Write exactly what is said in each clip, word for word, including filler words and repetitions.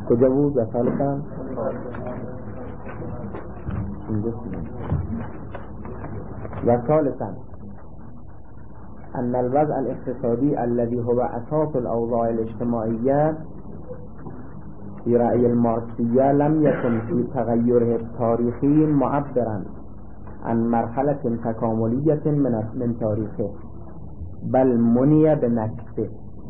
کجا بود؟ و ثالثا و ثالثا ان الوضع الاقتصادي الذي هو اساس الاوضاع الاجتماعية في رأي الماركسية لم يكن في تغيره التاريخي معبرا عن مرحلة تكاملية من من تاريخه بل منی به نکسه.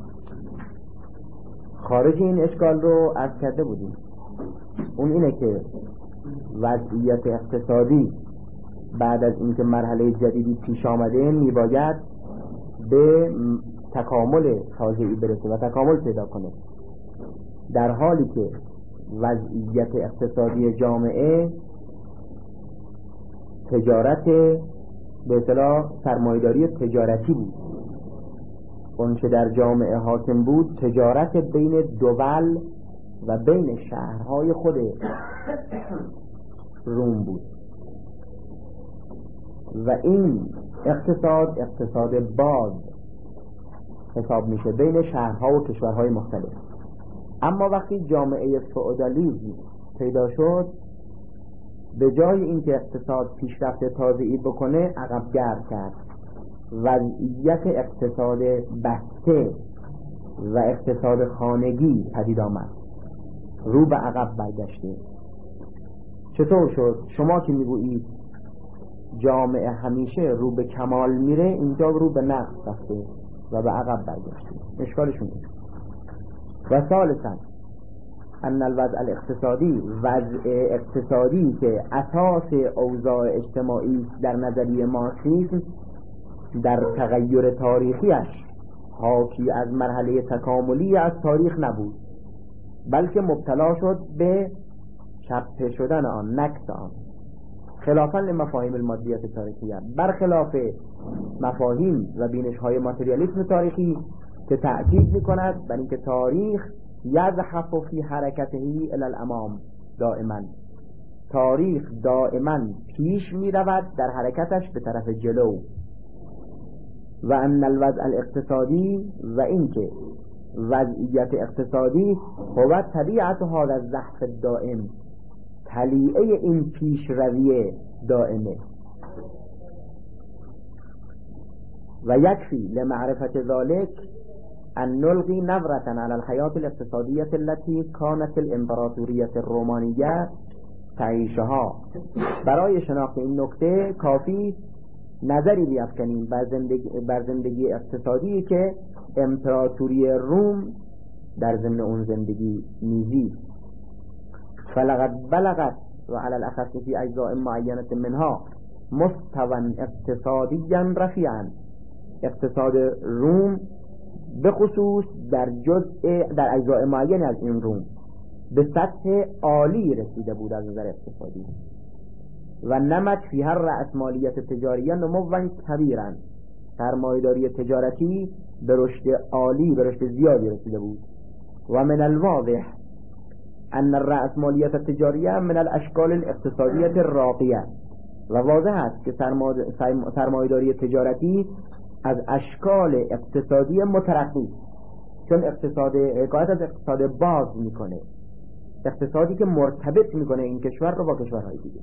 خارج این اشکال رو عرض کرده بودیم. اون اینه که وضعیت اقتصادی بعد از اینکه مرحله جدیدی پیش آمده میباید به تکامل تازه‌ای برسه و تکامل پیدا کنه، در حالی که وضعیت اقتصادی جامعه تجارت به اصطلاح سرمایه‌داری تجارتی بود. اون که در جامعه حاکم بود تجارت بین دول و بین شهرهای خود روم بود و این اقتصاد اقتصاد باز حساب میشه بین شهرها و کشورهای مختلف. اما وقتی جامعه فئودالیسم پیدا شد، به جای اینکه اقتصاد پیشرفت تازه‌ای بکنه عقب گرد کرد. وضعیت اقتصاد بسته و اقتصاد خانگی پدید آمد، رو به عقب برگشته. چطور شد؟ شما که میگویید جامعه همیشه رو به کمال میره، اینجا رو به نقص رفته و به عقب برگشته. اشکالشون اینه. و ثالثا ان الوضع الاقتصادی، وضع اقتصادی که اساس اوضاع اجتماعی در نظریه مارکسیسم در تغییر تاریخیش حاکی از مرحله تکاملی از تاریخ نبود، بلکه مبتلا شد به چپه شدن آن، نکس آن، خلافاً لمفاهیم المادیت تاریخیه، برخلاف مفاهیم و بینش های ماتریالیسم تاریخی که تأکید میکند بر اینکه تاریخ یزحف فی حرکته الی الامام، دائما تاریخ دائما پیش میرود در حرکتش به طرف جلو. و ان الوضع الاقتصادی، و اینکه وضعیت اقتصادی هو طبیعت هذا الزحف الدائم، طلیعه این پیش روی دائمه. و یکفی لمعرفت ذلك ان نلقي نظرة على الحياة الاقتصادية التي كانت الامپراتوریة الرومانیة تعیشها. برای شناخت این نکته کافی نظری بیفکنیم بر زندگی, بر زندگی اقتصادی که امپراتوری روم در ضمن اون زندگی میزید. فلقد بلغت و على الاخص في اجزاء معینة منها مستوى اقتصادیا رفیعا. اقتصاد روم به خصوص در جزء در اجزاء معین از این روم به سطح عالی رسیده بود از نظر اقتصادی. و نمت فی هر رأسمالیت تجاریه نمو کبیرا، سرمایه‌داری تجارتی به رشد عالی، به رشد زیادی رسیده بود. و من الواضح ان الرأسمالیت التجاریه من الاشکال الاقتصادیه الراقیه، و واضح است که سرمایه‌داری تجارتی از اشکال اقتصادی مترقی، چون اقتصاد حکایت از اقتصاد باز میکنه، اقتصادی که مرتبط میکنه این کشور رو با کشورهای دیگه.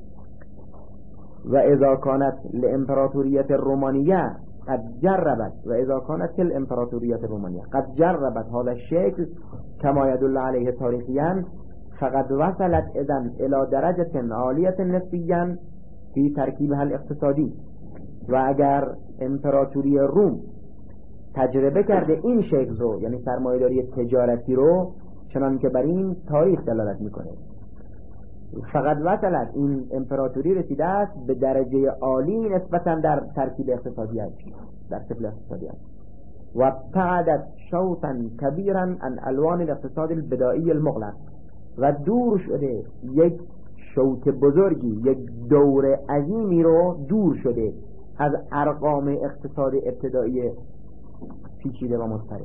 و اذا كانت الامپراتوریت الرومانیه قد جربت و اذا كانت الامپراتوریت الرومانیه قد جربت هذا الشکل كما يدل عليه تاريخيا فقد وصلت اذن الى درجه عالیه نسبیا في ترکیبها الاقتصادی. و اگر امپراتوری روم تجربه کرده این شکل رو، یعنی سرمایه‌داری تجارتی رو، چنان که بر این تاریخ دلالت میکنه، فقط وصلت این امپراتوری رسیده است به درجه عالی نسبتا در ترکیب اقتصادی است، در شکل اقتصادی است. و ابتعدت شوطا کبیرا عن الوان الاقتصاد البدائي المغلق، و دور شده یک شوط بزرگی، یک دور عظیمی رو دور شده از ارقام اقتصاد ابتدایی پیچیده و مضطرب.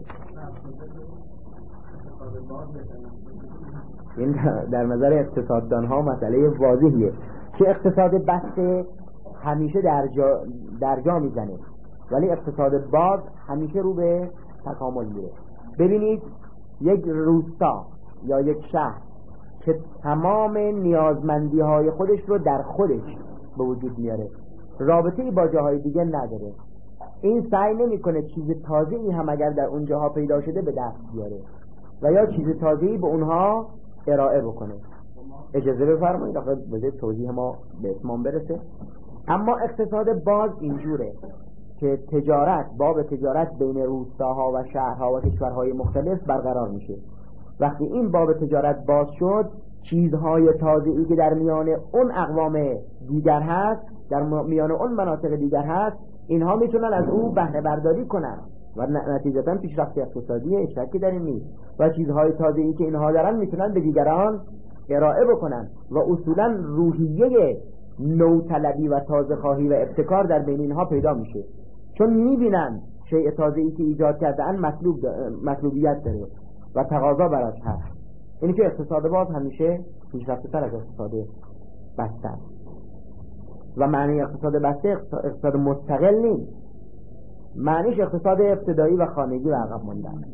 این در نظر اقتصاددان ها مسئله واضحیه که اقتصاد بسته همیشه در جا, در جا میزنه، ولی اقتصاد باز همیشه رو به تکامل میره. ببینید یک روستا یا یک شهر که تمام نیازمندی های خودش رو در خودش به وجود میاره، رابطه‌ای با جاهای دیگه نداره، این سعی نمی‌کنه چیز تازه‌ای هم اگر در اون جاها پیدا شده به دست بیاره و یا چیز تازه‌ای به اونها ارائه بکنه. اجازه بفرمایید آخه بذارید توضیح ما به اتمام برسه. اما اقتصاد باز اینجوره که تجارت، باب تجارت بین روستاها و شهرها و کشورهای مختلف برقرار میشه. وقتی این باب تجارت باز شد، چیزهای تازه‌ای که در میان اون اقوام دیگر هست، در میان اون مناطق دیگر هست، اینها میتونن از او بهره برداری کنن و نتیجتاً پیشرفت اقتصادی شکی در این نیست و چیزهای تازه‌ای که اینها دارن میتونن به دیگران ارائه بکنن و اصولاً روحیه نوطلبی و تازه خواهی و ابتکار در بین اینها پیدا میشه، چون میبینن شیء تازه‌ای که ایجاد کردن مطلوب مطلوبیت داره و تقاضا براش هست. اینی که اقتصاد باز همیشه پیشرفته‌تر از اقتصاد بسته است و معنی اقتصاد بسته اقتصاد مستقل نیست، معنیش اقتصاد ابتدایی و خانگی و عقب مانده است.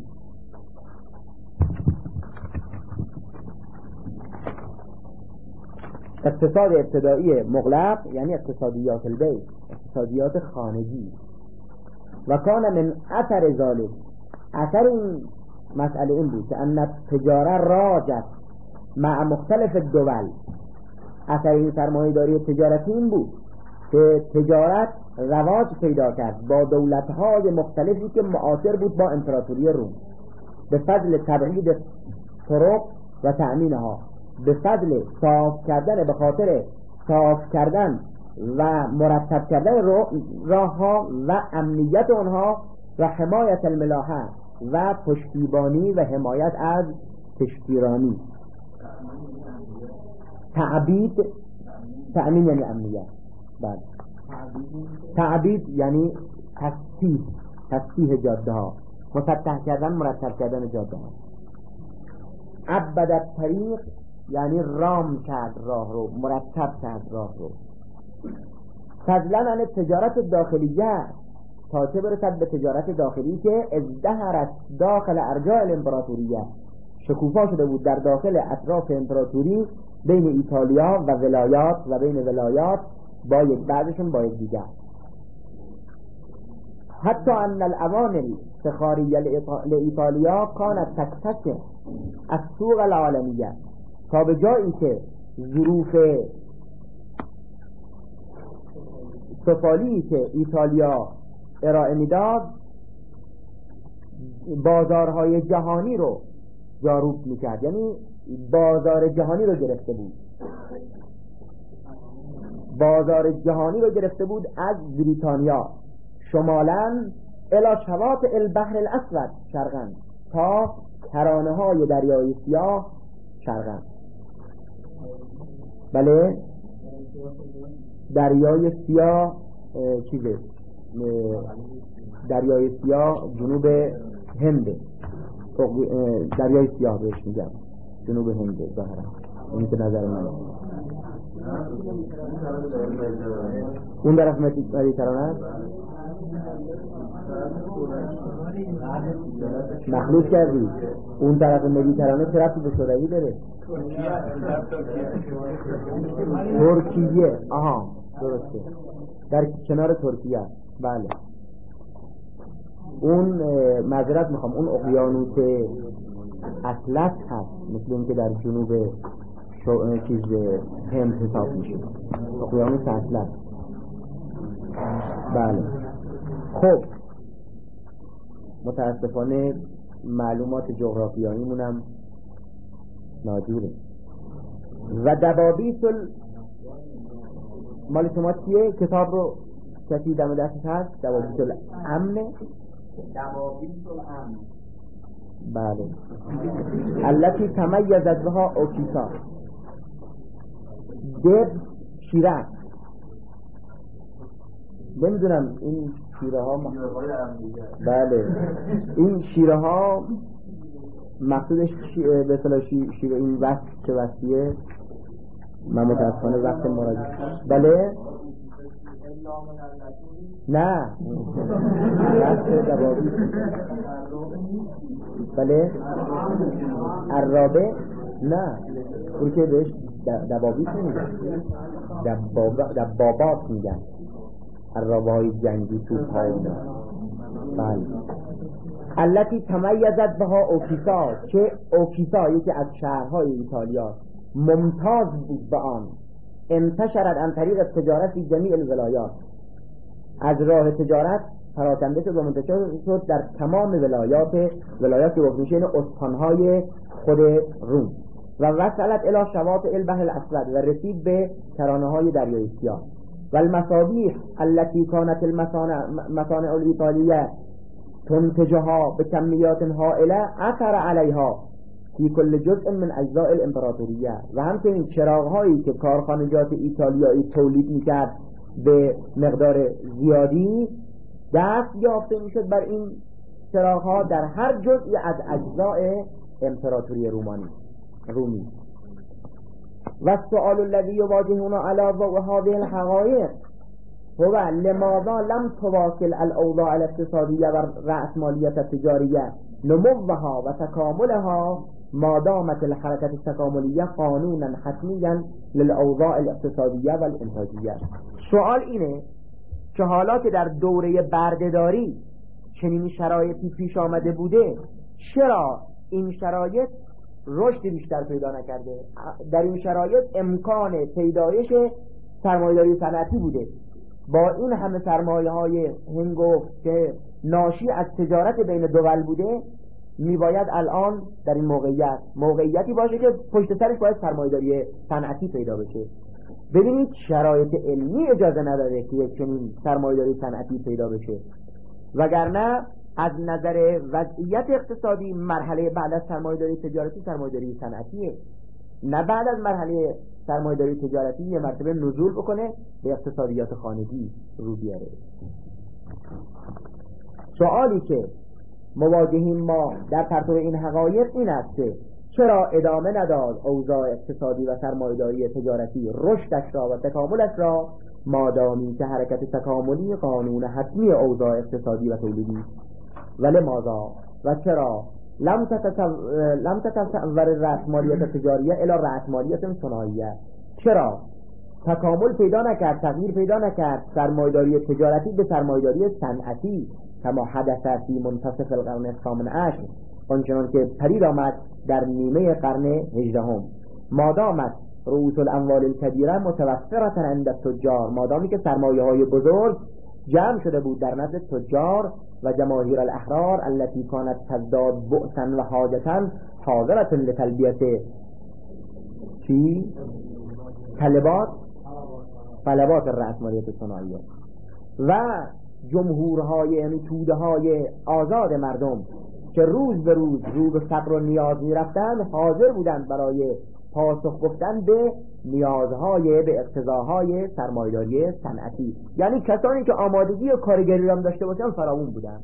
اقتصاد ابتدایی مغلق یعنی اقتصادیات البیت، اقتصادیات خانگی. و کان من اثر ذالک، اثر این مسئله این بود که ان تجاره راجت مع مختلف الدول، اثر این سرمایه‌داری تجارتی این بود که تجارت رواج پیدا کرد با دولت‌های مختلفی که معاصر بود با امپراتوری روم، به فضل تبعید طرق و تأمینها، به فضل صاف کردن، به خاطر صاف کردن و مرتب کردن راه‌ها و امنیت آنها و حمایت الملاحه و پشتیبانی و حمایت از کشتیرانی. تعبید، تأمین یعنی امنیت. بله. تعبید یعنی تصحیح، تصحیح جاده ها، مسطح کردن، مرتب کردن جاده ها. عبد طریق یعنی رام کرد راه رو، مرتب کرد راه رو. فضلا عن تجارت داخلیه، تا چه برسد به تجارت داخلی که ازدهرت داخل ارجاء الامپراتوریه، شکوفا شده بود در داخل اطراف امپراتوری بین ایتالیا و ولایات و بین ولایات با یک بعضشون با یک دیگر. حتی ان العوامل سخاریه لایتالیا کانت تکتسه از سوق العالمیه، تا به جایی که ظروف سفالی که ایتالیا ارائه میداد بازارهای جهانی رو جاروب میکرد، یعنی بازار جهانی رو گرفته بود، بازار جهانی رو گرفته بود از بریتانیا شمالاً الی شواطئ البحر الاسود شرقاً تا کرانه های دریای سیاه شرقاً. بله، دریای سیاه چیزه، دریای سیاه جنوب هنده، دریای سیاه بهش میگم، جنوب هنده ظاهرا، این که نظر من. اون طرف مدیترانه است، مخلوط کردی. اون طرف مدیترانه چه ربطی به شوروی داره؟ ترکیه. آها درسته، در کنار ترکیه. بله اون معذرت میخوام، اون اقیانوس اطلس هست، مثل این که در جنوب شو... چیز هند حساب میشه، اقیانوس اطلس. بله خب متاسفانه معلومات جغرافیایی مونم ناجوره. و دبابیس ال... مال شما چیه؟ کتاب رو کسی دم دستش هست؟ دبابیس الامن، دبابیس الامن. بله التي تمیزت بها اوکیسا، دب شیره، نمیدونم این شیره ها م... بله این شیره ها مقصودش شی... به اصطلاح شی... شیره این وصف چه وصفیه؟ من متاسفانه وقت مراجعه. بله نه وصف دبابی بله عرابه نه اون که بهش دبابیس میگن، دبابات میگن، عرابه های جنگی توپ های اینا. بله التي تمیزت بها اوکیسا، که اوکیسا یکی از شهرهای ایتالیا ممتاز بود به آن، انتشرت عن طریق تجارت فی جمیع الولایات، از راه تجارت پراکنده شد و منتشر شد در تمام ولایات ولایات که گفتمیشه این استانهای خود روم، و وصلت الی شواطئ البحر الاسود، و رسید به کرانه های دریای سیاه. و المصابیح التي كانت المصانع مصانع الایطالیه تنتجها بکمیات هائله اثر علیها فی کل جزء من اجزاء الامپراتوریه، و همچنین چراغ‌هایی که کارخانجات ایتالیایی تولید میکرد به مقدار زیادی دست یافته میشد بر این چراغ‌ها در هر جزئی از اجزاء امپراتوری رومانی رومی. و السؤال الذي يواجهنا على ضوء هذه الحقائق هو لماذا لم تواصل الاوضاع الاقتصادية والرأسمالية التجارية نموها وتكاملها ما دامت الحركة التكاملية قانونا حتميا للاوضاع الاقتصادية والانتاجية. سوال اینه که حالا که در دوره بردهداری چنین شرایطی پیش آمده بوده، چرا این شرایط رشد بیشتر پیدا نکرده؟ در این شرایط امکان پیدایش سرمایه‌داری صنعتی بوده، با این همه سرمایه های هنگفت که ناشی از تجارت بین دول بوده، میباید الان در این موقعیت موقعیتی باشه که پشت سرش باید سرمایه‌داری صنعتی پیدا بشه. ببینید شرایط علمی اجازه نداره که یک چنین سرمایه‌داری صنعتی پیدا بشه، وگرنه از نظر وضعیت اقتصادی مرحله بعد از سرمایه‌داری تجارتی سرمایه‌داری صنعتیه، نه بعد از مرحله سرمایه‌داری تجارتی یه مرتبه نزول بکنه به اقتصادیات خانگی رو بیاره. سوالی که مواجهیم ما در پرتو این حقایق این است که چرا ادامه نداد اوضاع اقتصادی و سرمایه‌داری تجارتی رشدش را و تکاملش را، مادامی که حرکت تکاملی قانون حتمی اوضاع اقتصادی و تولیدی. ولی ماذا و چرا لم تتصور لم تتصور الرأسمالیت تجاریه الی رأسمالیت صناعیه، چرا تکامل پیدا نکرد، تغییر پیدا نکرد سرمایه‌داری تجارتی به سرمایه‌داری صنعتی، کما حدث فی منتصف القرن الثامن عشر، آنچنان که پدید آمد در نیمه قرن هجدهم. مادامت رؤوس الاموال الکبیره متوفرة عند التجار، مادامی که سرمایه‌های بزرگ جمع شده بود در نزد تجار و جماهیر الاحرار التي كانت تزداد بؤسا و حاجتا حاضرة لتلبیت چی؟ طلبات طلبات الرأسمالیت صناعیه، و جمهورهای یعنی توده های آزاد مردم که روز به روز رو به فقر و نیاز می رفتن، حاضر بودند برای پاسخ گفتن به نیازهای به اقتضاهای سرمایه‌داری صنعتی، یعنی کسانی که آمادگی و کارگری را داشته باشن فراوون بودن.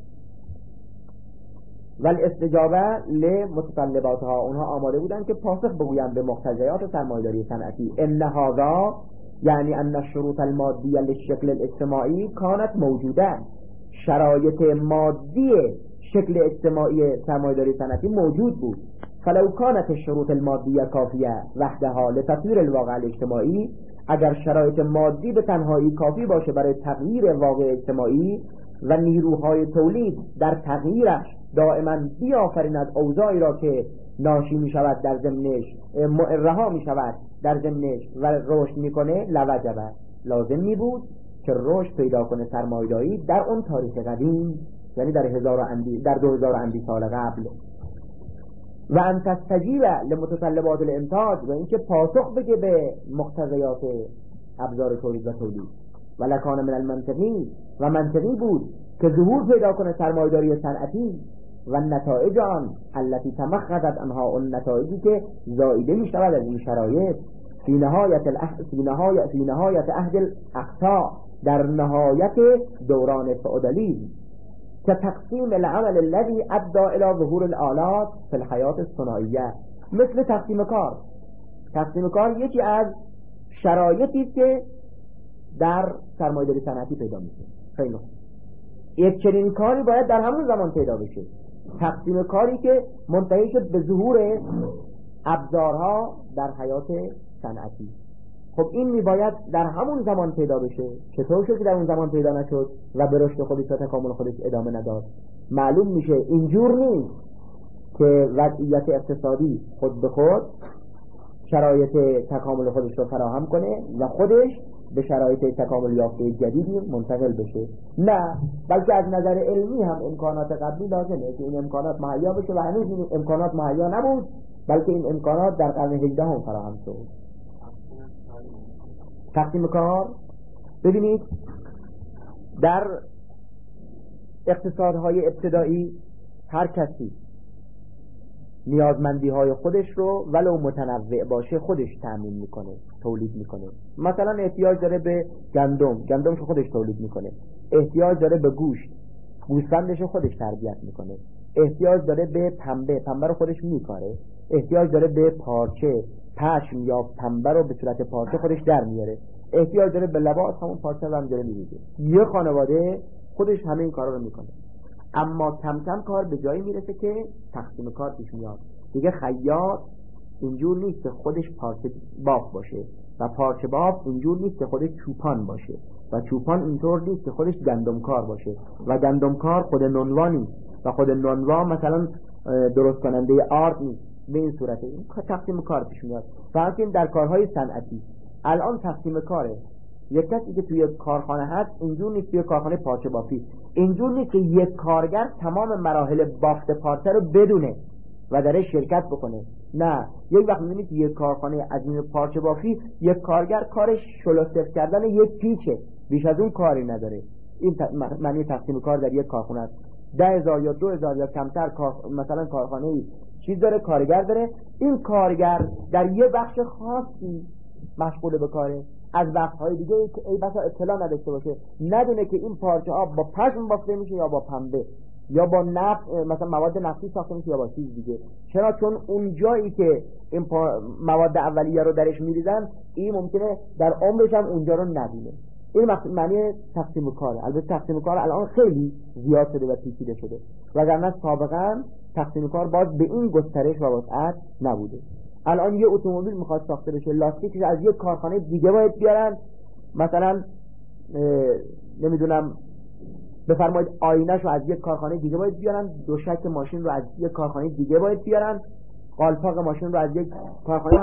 ولی استجابه لمتطلباتها، اونها آماده بودن که پاسخ بگویند به مقتضیات سرمایه‌داری صنعتی. ان هذا یعنی ان الشروط المادیه للشکل الاجتماعی کانت موجوده، شرایط مادی شکل اجتماعی سرمایه‌داری صنعتی موجود بود. فلو كانت الشروط المادیه کافیه وحدها لتطویر الواقع الاجتماعی، اگر شرایط مادی به تنهایی کافی باشه برای تغییر واقع اجتماعی و نیروهای تولید در تغییرش دائما بیافریند اوضاعی را که ناشی می شود در ضمنش رها می شود در ضمنش و رشد می کنه، لوجبه لازم می بود که رشد پیدا کنه سرمایه‌داری در اون تاریخ قدیم، یعنی در هزار و اندی در دو هزار اندی سال قبل. و ان تستجیب لمتطلبات الانتاج، و اینکه پاسخ بده به مقتضیات ابزار تولید و تولید. و لکان من المنطقی، و منطقی بود که ظهور پیدا کنه سرمایه‌داری صنعتی و نتایج آن التي تمخضت عنها، اون نتایجی که زائیده می شود از این شرایط، فی نهایت العهد فی نهایت فی نهایت عهد الاقطاع، در نهایت دوران فئودالیسم، که تقسیم العمل الذي ادى الى ظهور الآلات فی الحیات الصناعیه، مثل تقسیم کار. تقسیم کار یکی از شرایطی است که در سرمایه‌داری صنعتی پیدا میشه. خیلی یک چنین کاری باید در همون زمان پیدا بشه، تقسیم کاری که منتهی شد به ظهور ابزارها در حیات صنعتی. خب این میباید در همون زمان پیدا بشه. چطور شد که در اون زمان پیدا نشد و به رشد خودش و تکامل خودش ادامه نداد؟ معلوم میشه اینجور نیست که وضعیت اقتصادی خود به خود شرایط تکامل خودش رو فراهم کنه و خودش به شرایط تکامل یافته جدیدی منتقل بشه. نه، بلکه از نظر علمی هم امکانات قبلی لازمه که این امکانات مهیا بشه و هنوز این امکانات مهیا نبود، بلکه این امکانات در قرن هجدهم فراهم شد. تقسیم کار، ببینید در اقتصادهای ابتدایی هر کسی نیازمندی های خودش رو ولو متنوع باشه خودش تأمین میکنه، تولید میکنه. مثلا احتیاج داره به گندم، گندمش خودش تولید میکنه. احتیاج داره به گوشت، گوسفندش خودش تربیت میکنه. احتیاج داره به پنبه، پنبه رو خودش میکاره. احتیاج داره به پارچه، پشم یا پنبه رو به صورت پارچه خودش در میاره. احتیاج داره به لباس، همون پارچه رو هم داره میریزه. یه خانواده خودش همه این کارا رو میکنه. اما کم کم کار به جایی میرسه که تقسیم کار پیش میاد. دیگه خیاط اینجور نیست که خودش پارچه باف باشه و پارچه باف اینجور نیست که خودش چوپان باشه و چوپان اینطور نیست که خودش گندمکار باشه و گندمکار خود نونوا نیست و خود نونوا مثلا درست کننده آرد نیست. به این صورته این تقسیم کار پیش میاد. فقط این در کارهای صنعتی الان تقسیم کاره. یک کسی که توی کارخانه هست اینجور نیست توی کارخانه پارچه بافی اینجور نیست که یک کارگر تمام مراحل بافت پارچه رو بدونه و درش شرکت بکنه. نه، یک وقت می‌بینید که یک کارخانه عظیم پارچه بافی یک کارگر کارش شلوستف کردن یک پیچه، بیش از اون کاری نداره. این معنی تقسیم کار در یک کارخانه است. ده هزار یا دو هزار یا کمتر کار... مثلا کارخانه چیز داره، کارگر داره. این کارگر در یک بخش خاصی مشغول به کاره، از وقت‌های دیگه که ای بسا اطلاع نداشته باشه، ندونه که این پارچه ها با پشم بافته میشه یا با پنبه یا با نفت، مثلا مواد نفتی ساخته میشه یا با چیز دیگه. چرا؟ چون اون جایی که این مواد اولیه رو درش میریزن این ممکنه در عمرش هم اونجا رو ندونه. این معنی تقسیم کاره. البته تقسیم کار الان خیلی زیاد شده و پیچیده شده، وگرنه سابقا تقسیم کار باز به این گسترش و وسعت نبوده. الان یه اتومبیل میخواد ساخته بشه، لاستیکش از یک کارخانه دیگه باید بیارن. مثلا نمیدونم بفرمایید آینه‌شو از یک کارخانه دیگه باید بیارن، دوشک ماشین رو از یک کارخانه دیگه باید بیارن، قالپاق ماشین رو از یک کارخانه